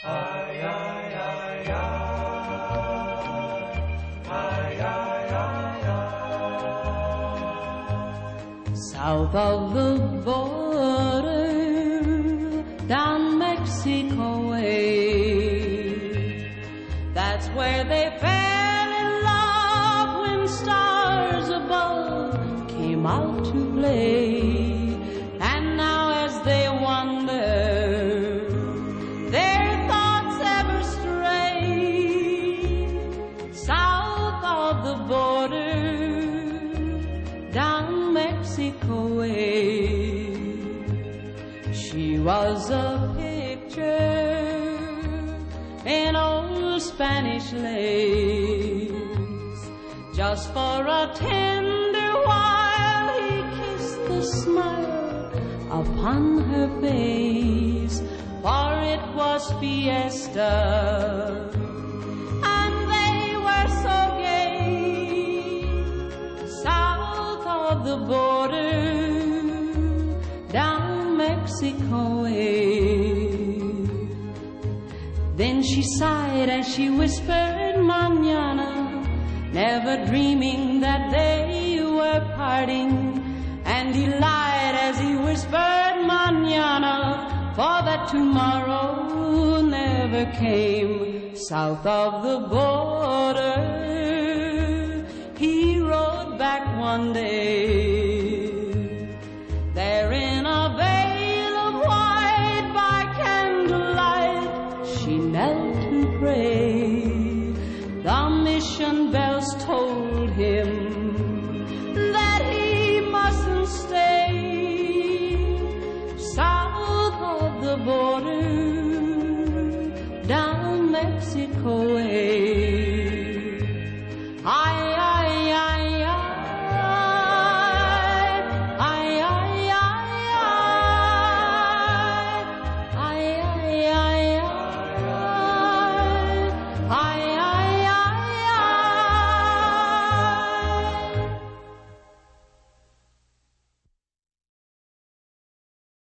South of the border, down Mexico way, that's where they fell in love when stars above came out to play. And now as they wander, their thoughts ever stray south of the border, down Mexico way. She was a picture in old Spanish lace. Just for a tender while he kissed the smile upon her face, for it was fiesta and they were so gay. South of the border, down Mexico way. Then she sighed as she whispered mañana, never dreaming that they were parting. And he lied as he whispered mañana, for that tomorrow never came. South of the border, he rode back one day, there in a veil of white by candlelight she knelt to pray. The mission bells told him that he mustn't stay. South of the border, down Mexico way.